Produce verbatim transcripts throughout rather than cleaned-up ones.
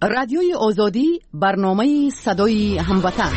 رادیوی آزادی برنامه صدای هموطن.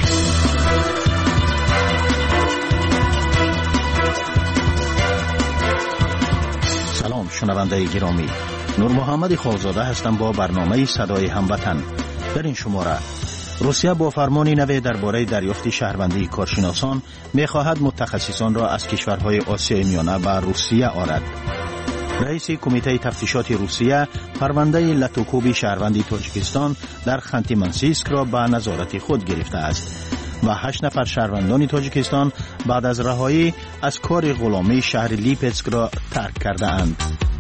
سلام شنونده گرامی، نور محمد خالزاده هستم با برنامه صدای هموطن. در این شماره روسیه با فرمانی نو درباره دریافت شهروندی کارشناسان می‌خواهد متخصصان را از کشورهای آسیای میانه به روسیه آرد. رئیس کمیته تفتیشات روسیه پرونده لاتوکوب شهروندی تاجیکستان در خانتی منسیسک را به نظارت خود گرفته است و هشت نفر شهروندان تاجیکستان بعد از رهایی از کار غلامی شهر لیپسک را ترک کرده اند.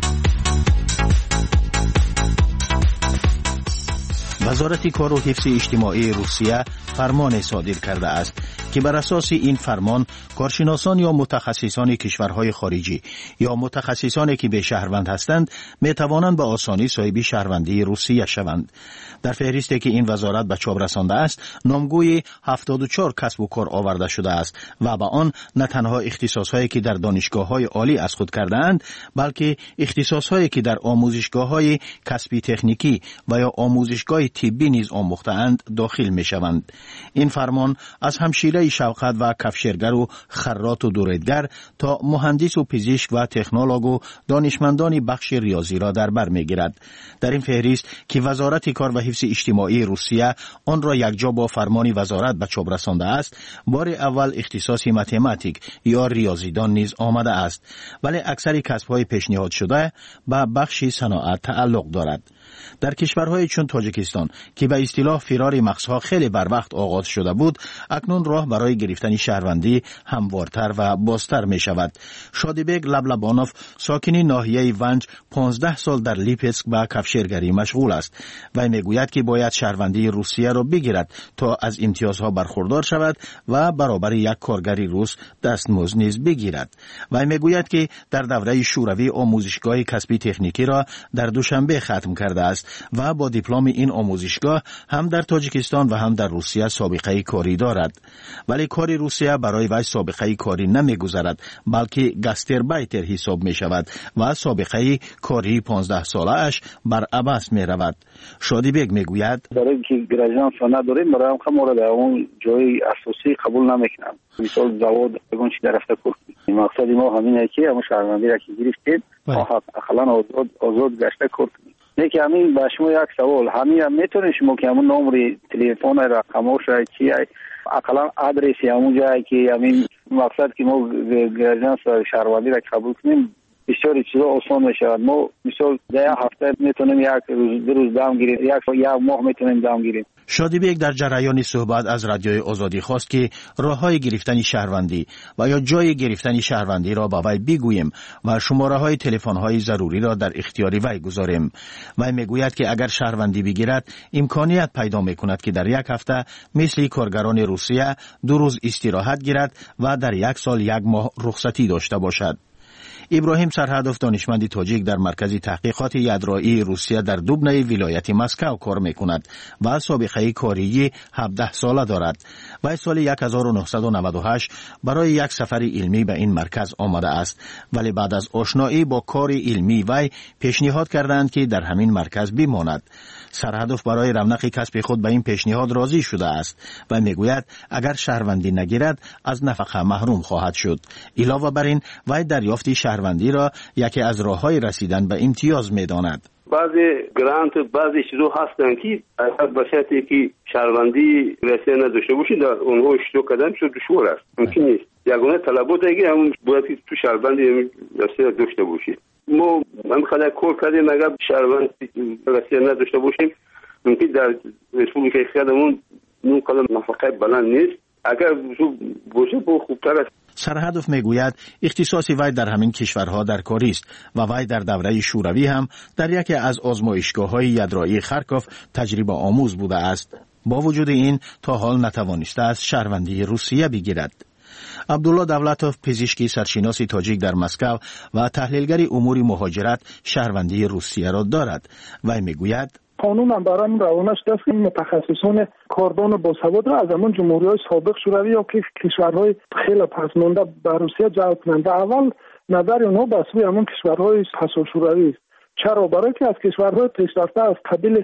وزارت کار و حفظ اجتماعی روسیه فرمان صادر کرده است که بر اساس این فرمان کارشناسان یا متخصصان کشورهای خارجی یا متخصصانی که به شهروند هستند می توانند به آسانی صاحب شهروندی روسیه شوند. در فهرستی که این وزارت به چاپ رسانده است نامگوی هفتاد و چهار کسب و کار آورده شده است و به آن نه تنها اختصاصهایی که در دانشگاه‌های عالی از خود کرده‌اند بلکه اختصاصهایی که در آموزشگاه‌های کسبی تکنیکی و یا آموزشگاه طبی نیز آموخته‌اند داخل می‌شوند. این فرمان از همشیره شوقت و کفشرگر و خراط و دوریدگر تا مهندس و پزشک و تکنولوژ و دانشمندان بخش ریاضی را در بر می‌گیرد. در این فهرست که وزارت کار و حفظ اجتماعی روسیه آن را یکجا با فرمان وزارت به چاپ رسانده است، بار اول اختصاص متماتیک یا ریاضیدان نیز آمده است، ولی اکثر کسب‌های پیشنهاد شده به بخش صنعت تعلق دارد. در کشورهای چون تاجیکستان که به اصطلاح فرار مغزها خیلی بر وقت آغاز شده بود، اکنون راه برای گرفتن شهروندی هموارتر و بازتر می شود. شادیبگ لبلبانوف ساکن ناحیه ونج پانزده سال در لیپسک به کفشرگری مشغول است و میگوید که باید شهروندی روسیه را بگیرد تا از امتیازها برخوردار شود و برابر یک کارگری روس دستمزد نیز بگیرد. و میگوید که در دوره شوروی آموزشگاه کسبی تکنیکی را در دوشنبه ختم کرده است و با دیپلم این آموزشگاه هم در تاجیکستان و هم در روسیه سابقه کاری دارد. ولی کار روسیه برای وی سابقه کاری نمیگذارد بلکه گاستربایتر حساب می شود و سابقه کاری پانزده ساله اش بر عباس می رود. شادیبگ میگوید برای اینکه گراجان سانا داریم برای هم ما را در اون جای اساسی قبول نمیکنم. مثال زواد بگون چی در رفته کرد. مقصد ما همینه که همون شهروندی را که گرفتید اخلاً آزاد آزاد گشته کرد. یکی همین با شما یک سوال همین هم میتونید شما که همون نمره تلفن رقمش چی اقلا آدرسی همون جایی که همین مقصد که ما گراجان شهروندی را قبول کنیم بسیار چیزا آسان میشه. ما مثال ده هفته میتونیم یک روز دو روز دام گیریم، یک یک ماه میتونیم دام گیریم. شادیبگ در جریان صحبت از رادیوی آزادی خواست که راههای گرفتن شهروندی و یا جای گرفتن شهروندی را با وی بگوییم و شماره های تلفن های ضروری را در اختیار وی گذاریم. وی میگوید که اگر شهروندی بگیرد امکانیت پیدا میکند که در یک هفته مثل کارگران روسیه دو روز استراحت گیرد و در یک سال یک ماه رخصتی داشته باشد. ابراهیم سرهدف دانشمند تاجیک در مرکز تحقیقات یدرایی روسیه در دوبنه ولایت مسکو کار میکند و سابقه کاری هفده ساله دارد. و سال هزار و نهصد و نود و هشت برای یک سفر علمی به این مرکز آمده است، ولی بعد از آشنایی با کار علمی وی پیشنهاد کردند که در همین مرکز بماند. سرهدف برای رونق کسب خود به این پیشنهاد راضی شده است و میگوید اگر شهروندی نگیرد از نفقه محروم خواهد شد. علاوه بر این وی دریافت شهروندی را یکی از راههای رسیدن به امتیاز میداند. بعضی گرانت بعضی چیزا هستن که اگر بسیاری که شهروندی رسیدن نداشته باشی در اونها اشتراک کردن شد دشوار است، ممکن نیست. یگانه طلبات اگه همون باید که تو شهروندی رسیدن داشته باشی. ما من خدا کار کردیم اگر شهروندی رسیدن نداشته باشیم ممکن در رسپوبلیک خودمون اون قدر نفقه بلند نیست. اگر باشه با خوبتر است. سرهدف میگوید اختصاص وی در همین کشورها در کاری است و وی در دوره شوروی هم در یکی از آزمایشگاه‌های یدرایی خارکوف تجربه آموز بوده است. با وجود این تا حال نتوانسته است شهروندی روسیه بگیرد. عبدالله دولتوف پزشکی سرشناس تاجیک در مسکو و تحلیلگر امور مهاجرت شهروندی روسیه را دارد. وی میگوید قانون هم برای این روانش دست که متخصصان کاردان باسواد را از همون جمهوری‌های سابق شوروی یا که کشورهای خیلی پسمانده به روسیه جلب کنند. اول نظر اونها به سوی همون کشورهای پسا شوروی است. چرا؟ برای که از کشورهای پیشرفته از قبیل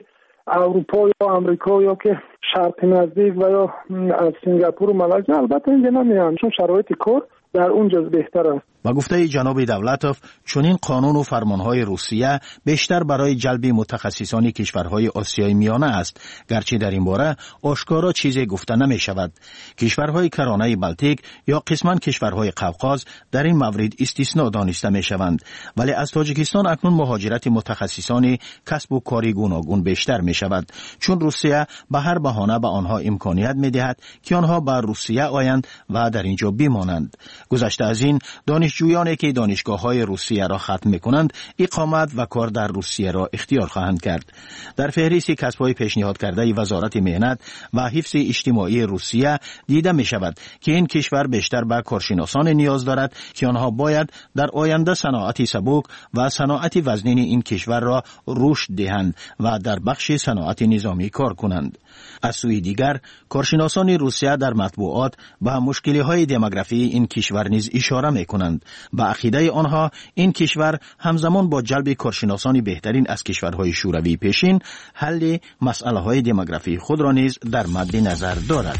اروپا یا آمریکا یا که شرق نزدیک و یا از سنگاپور و مالزی البته اینجا نمیان، چون شرایط کار در اونجا بهتر است. با گفته جناب دولتوف، چنین قانون و فرمانهای روسیه بیشتر برای جلب متخصصان کشورهای آسیای میانه است، گرچه در این باره آشکارا چیزی گفته نمی شود. کشورهای کرانه بلتیک یا قسما کشورهای قوقاز در این مورد استثناء دانسته می شوند، ولی از تاجیکستان اکنون مهاجرت متخصصان کسب و کاری گوناگون بیشتر می شود، چون روسیه به هر بهانه به آنها امکانیت می دهد که آنها به روسیه آیند و در اینجا بمانند. گذشته از این، دانشجویانی که دانشگاه‌های روسیه را ختم می‌کنند اقامت و کار در روسیه را اختیار خواهند کرد. در فهرست کسب‌های پیشنهاد کرده وزارت مهنت و حفظ اجتماعی روسیه دیده می‌شود که این کشور بیشتر به کارشناسان نیاز دارد که آنها باید در آینده صنعت سبک و صنعت وزنین این کشور را رشد دهند و در بخش صنعت نظامی کار کنند. از سوی دیگر، کارشناسان روسیه در مطبوعات به مشکل‌های دموگرافی این کشور نیز اشاره می‌کنند. به عقیده آنها این کشور همزمان با جلب کارشناسان بهترین از کشورهای شوروی پیشین، حل مسئله‌های دموگرافی خود را نیز در مد نظر دارد.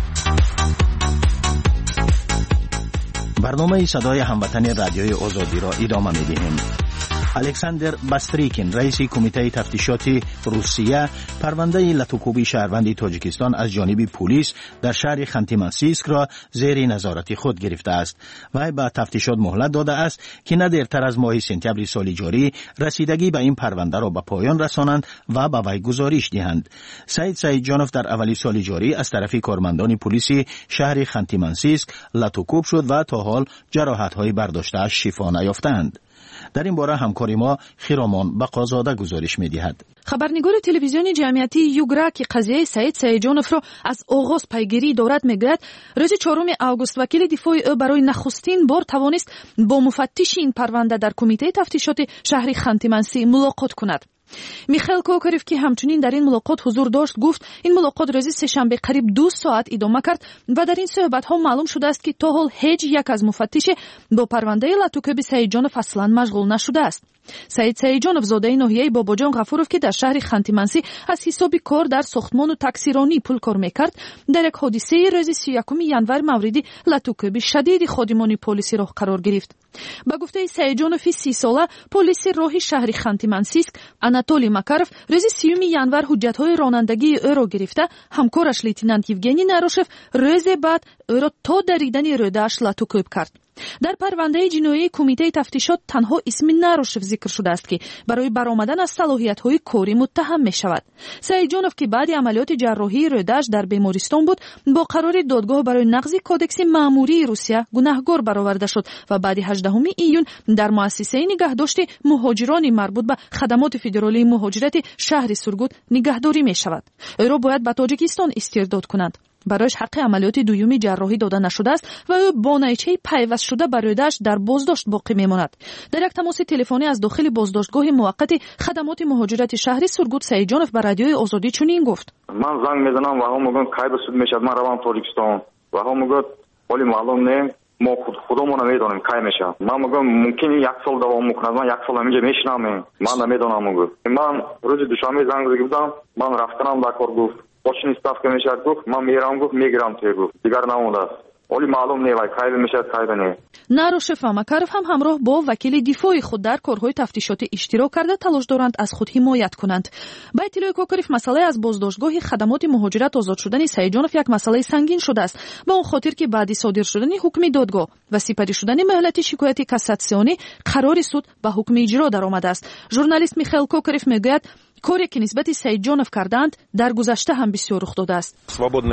برنامه صدای هموطن رادیوی آزادی را ادامه می‌دهیم. الکساندر باستریکین، رئیس کمیته تفتیشاتی روسیه، پرونده لاتوکوبی شهروند تاجیکستان از جانب پلیس در شهر خانتی-منسیسک را زیر نظارت خود گرفته است. وی به تفتیشات مهلت داده است که نه دیرتر از ماه سپتامبر سال جاری رسیدگی به این پرونده را به پایان رسانند و به وی گزارش دهند. سعید سعیدجانوف در اولی سال جاری از طرف کارمندان پلیس شهر خانتی-منسیسک لاتوکوب شد و تا حال جراحت‌های برداشته‌اش شفا نیافتند. در این باره همکاری ما خیرامان بقازاده گزارش می‌دهد. خبرنگار تلویزیون جمعیتی یوگرا که قضیه سعید سعیدجانوف را از آغاز پیگیری دارد میگوید روز چهارم آگوست وکیل دفاع او برای نخستین بار توانست با مفتش این پرونده در کمیته تفتیشات شهر خانتی-منسیسک ملاقات کند. میخائیل کوکاریف که همچنین در این ملاقات حضور داشت گفت این ملاقات روز سه‌شنبه قریب دو ساعت ادامه کرد و در این صحبت ها معلوم شده است که تا حال هیچ یک از مفتش با پرونده لاتوکوبی سعیدجانوف اصلا مشغول نشده است. سعید سعیدجانوف زاده ناحیه باباجان غفورов که در شهر خانتی-منسیسک از حساب کار در ساختمان و تاکسیرانی پول کار میکرد، در یک حادثه روز سی و یکم ژانویه مورد لاتوکوبی شدید خادمان پلیس راه قرار گرفت. با گفته سعیدجانوف سی ساله، پلیس راه شهر خانتی-منسیسک آناتولی ماکاروف روز سی ژانویه حجت‌های رانندگی او را گرفته، همکارش لیتنانت یوگنی ناروشف روز بعد او را تا دریدن روده‌اش لاتوکوب کرد. در پرونده جنایی کمیته تفتیشات تنها اسم ناروشف ذکر شده است که برای برآمدن از صلاحیت‌های کاری متهم می شود. سعیدجانوف که بعد عملیات جراحی روده‌اش در بیمارستان بود، با قرار دادگاه برای نقض کودکس مأموری روسیه گناهکار برآورده شد و بعد هجدهم ایون در مؤسسه نگهداشت مهاجران مربوط به خدمات فدرالی مهاجرت شهر سورگوت نگهداری می شود. او را باید به تاجیکستان استرداد کنند. برایش حق عملیات دومی جراحی داده نشده است و او با نیچه پیوست شده بر روده‌اش در بازداشت باقی میماند. در یک تماس تلفنی از داخل بازداشتگاه موقت خدمات مهاجرت شهر سورگوت سعیدجانوف به رادیوی آزادی چنین گفت: من زنگ میزنم و هم میگن کی بسود میشد، من روم تاجیکستان و هم میگن ولی معلوم نه، ما خود خودمون نمیدونیم کی میشه. من میگم ممکنه یک سال دوام میکنه، من یک سال همینجا میشینم، من نمیدونم. میگم من روز دوشنبه زنگ زدم، من رفتم در کار، گفت باشین استاف که میشه، گفت من میرم، گفت میگیرم توی، گفت دیگر نمونده است، ولی معلوم نه وای کی میشه کی نه. ناروشف و ماکاروف هم همراه با وکیل دفاع خود در کارهای تفتیشاتی اشتراک کرده تلاش دارند از خود حمایت کنند. با اطلاع کوکاریف مسئله از بازداشتگاه خدمات مهاجرت آزاد شدن سعیدجانوف یک مسئله سنگین شده است، به اون خاطر که بعد صادر شدن حکم دادگاه و سپری شدن مهلت شکایت کاساسیونی قرار سود به حکم اجرا درآمده است. ژورنالیست میخائیل کوکاریف میگوید کاری که نسبت سعیدجانوف کردند در گذشته هم بسیار رخ داده است.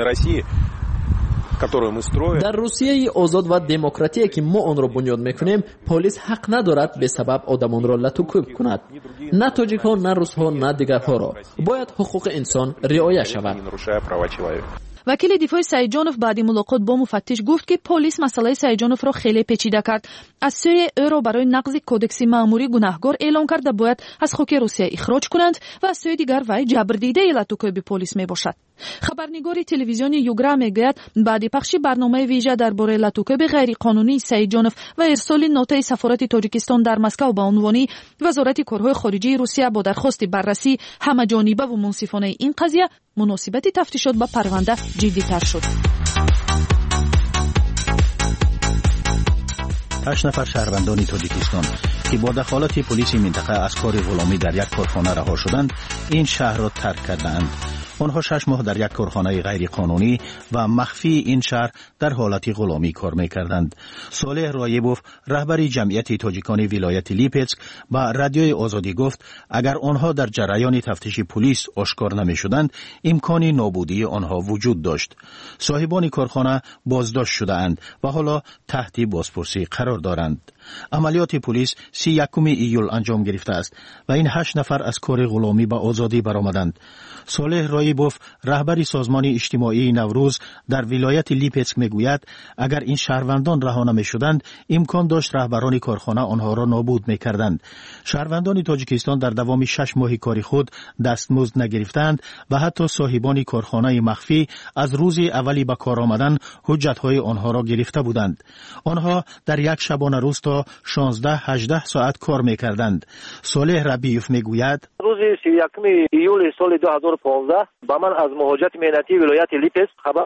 در روسیه آزاد و دموکراتیکی که ما آن را بنیاد میکنیم، پلیس حق ندارد به سبب آدمان را لاتوکوب کند. نه تاجیک ها، نه روس ها، نه دیگرها را. باید حقوق انسان رعایت شود. وکیل دفاع سعیدجانوف بعد ملاقات با مفتش گفت که پلیس مسئله سعیدجانوف را خیلی پیچیده کرد. از سوی او را برای نقض کودکس مأموری گناهکار اعلام کرد و باید از خاک روسیه اخراج کنند و از سوی دیگر وی جبردیده لاتوکوبی پلیس می باشد. خبرنگار تلویزیون یوگرا میگوید بعد پخش برنامه ویژه درباره لطوکب غیرقانونی سیدجانوف و ارسال نوتای سفارت تاجیکستان در مسکو با عنوان وزارت کارهای خارجه روسیه با درخواست بررسی همه‌جانبه و منصفانه این قضیه، مناسبت تفتیشات به پرونده جدی‌تر شد. هشت نفر شهروندان تاجیکستان که با دخالت پلیس منطقه از کار غلامی در یک کارخانه رها شدند، این شهر را ترک کردند. آنها شش ماه در یک کارخانه غیر قانونی و مخفی این شهر در حالت غلامی کار می‌کردند. صالح رایبوف، رهبر جمعیت تاجیکان ولایت لیپسک، با رادیوی آزادی گفت اگر آنها در جریان تفتیش پلیس آشکار نمی‌شدند، امکان نابودی آنها وجود داشت. صاحبان کارخانه بازداشت شده‌اند و حالا تحت بازپرسی قرار دارند. عملیات پلیس سی یکم ایول انجام گرفته است و این هشت نفر از کار غلامی به آزادی برآمدند. صالح رایبوف، رهبر سازمان اجتماعی نوروز در ولایت لیپسک میگوید اگر این شهروندان رها نمی‌شدند، امکان داشت رهبران کارخانه آنها را نابود می‌کردند. شهروندان تاجیکستان در دوام شش ماه کاری خود دستمزد نگرفتند و حتی صاحبان کارخانه مخفی از روز اولی به کار آمدن حجت‌های آنها را گرفته بودند. آنها در یک شبانه روز تا شانزده هجده ساعت کار می‌کردند. صالح ربیوف میگوید روز سی یکم ایول سال دو هزار و پانزده با من از مهاجرت مهنتی ولایت لیپسک خبر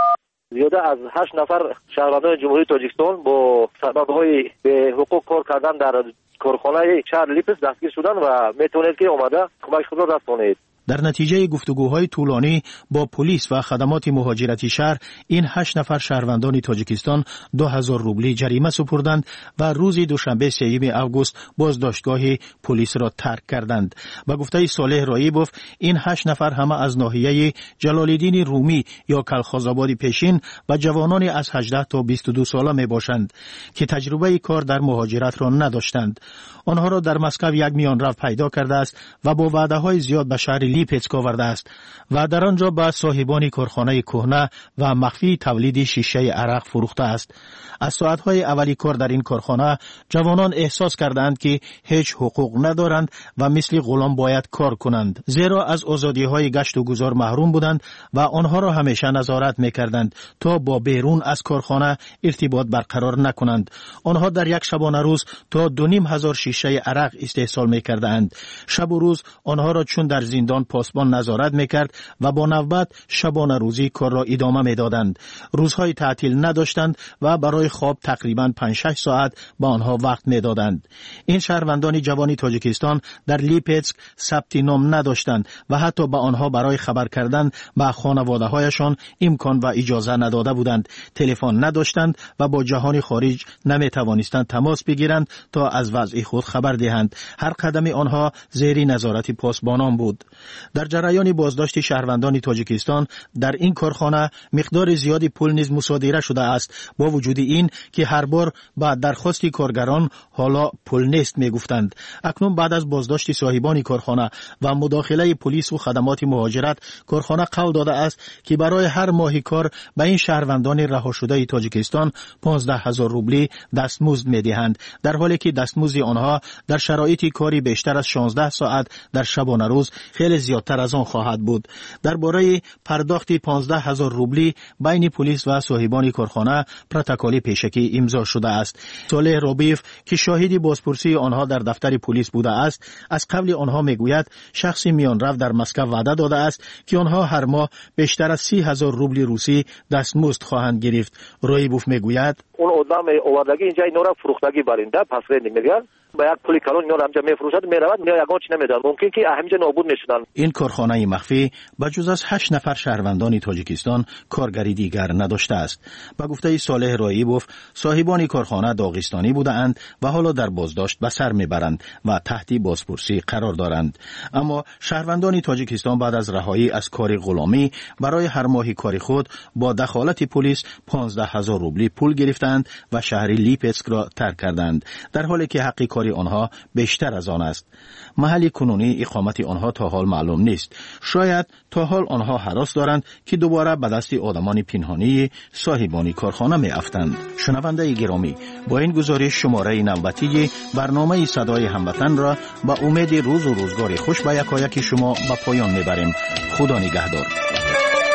زیاده از هشت نفر شهروندان جمهوری تاجیکستان با سبب‌های به حقوق کار کردن در کارخانه شهر لیپسک دستگیر شدن و میتونید که اومده کمک خود را رسانید. در نتیجه گفتگوهای طولانی با پلیس و خدمات مهاجرتی شهر، این هشت نفر شهروندان تاجیکستان دو هزار روبلی جریمه سپردند و روز دوشنبه سوم اوگوست بازداشتگاه پلیس را ترک کردند. با گفته صالح رایبوف، این هشت نفر همه از ناحیه جلالالدین رومی یا کلخازآباد پیشین و جوانان از هجده تا بیست و دو ساله می باشند که تجربه کار در مهاجرت را نداشتند. آنها را در مسکو یک میانرو پیدا کرده است و با وعده های زیاد به شهر لیپسک آورده است و در آنجا به صاحبان کارخانه کهنه و مخفی تولید شیشه عرق فروخته است. از ساعتهای اولی کار در این کارخانه جوانان احساس کردند که هیچ حقوق ندارند و مثل غلام باید کار کنند، زیرا از آزادی‌های گشت و گذار محروم بودند و آنها را همیشه نظارت می‌کردند تا با بیرون از کارخانه ارتباط برقرار نکنند. آنها در یک شبانه روز تا دو نیم هزار شیشه عرق استحصال می‌کردند. شب و روز آنها را چون در زندان پاسبان نظارت می‌کرد و با نوبت شبانه روزی کار را ادامه می‌دادند. روزهای تعطیل نداشتند و برای خواب تقریباً پنج شش ساعت به آنها وقت می‌دادند. این شهروندان جوان تاجیکستان در لیپسک ثبت نام نداشتند و حتی به آنها برای خبر کردن به خانواده‌هایشان امکان و اجازه نداده بودند. تلفن نداشتند و با جهان خارج نمی‌توانستند تماس بگیرند تا از وضع خود خبر دهند. هر قدم آنها زیر نظارت پاسبانان بود. در جریان بازداشت شهروندان تاجیکستان در این کارخانه مقدار زیادی پول نیز مصادره شده است، با وجود این که هر بار با درخواست کارگران حالا پول نیست میگفتند. اکنون بعد از بازداشت صاحبان کارخانه و مداخله پلیس و خدمات مهاجرت، کارخانه قول داده است که برای هر ماه کار به این شهروندان رها شده تاجیکستان پانزده هزار روبلی دستمزد میدهند، در حالی که دستمزد آنها در شرایط کاری بیشتر از شانزده ساعت در شبانه روز خیلی زیادتر از آن خواهد بود. درباره پرداخت پانزده هزار روبلی بین پلیس و صاحبان کارخانه پروتکل پیشکی امضا شده است. صالح رایبوف که شاهد بازپرسی آنها در دفتر پلیس بوده است، از قبل آنها میگوید شخص میانرو در مسکو وعده داده است که آنها هر ماه بیشتر از سی هزار روبل روسی دستمزد خواهند گرفت. رایبوف میگوید اون آدم آوردگی اینجا اینا را فروختگی برنده پس رنگ میگن با یک پول کلون اینا را همجا میفروشد میرود میاد یگان چی نمیدن، ممکن که همینجا نابود میشدن. این کارخانه مخفی بجز از هشت نفر شهروندان تاجیکستان کارگری دیگر نداشته است. با گفته صالح رایبوف، صاحبان کارخانه داغستانی بودند و حالا در بازداشت به سر میبرند و تحت بازپرسی قرار دارند. اما شهروندان تاجیکستان بعد از رهایی از کار غلامی برای هر ماه کار خود با دخالت پلیس پانزده هزار روبلی پول گرفتند و شهر لیپسک را ترک کردند، در حالی که حق کاری آنها بیشتر از آن است. محل کنونی اقامت آنها تا حال معلوم نیست. شاید تا حال آنها هراس دارند که دوباره به دست آدمان پنهانی صاحبان کارخانه می افتند. شنونده گرامی، با این گزارش شماره نوبتی برنامه صدای هموطن را با امید روز و روزگار خوش به یکایک شما به پایان می بریم. خدا نگهدار.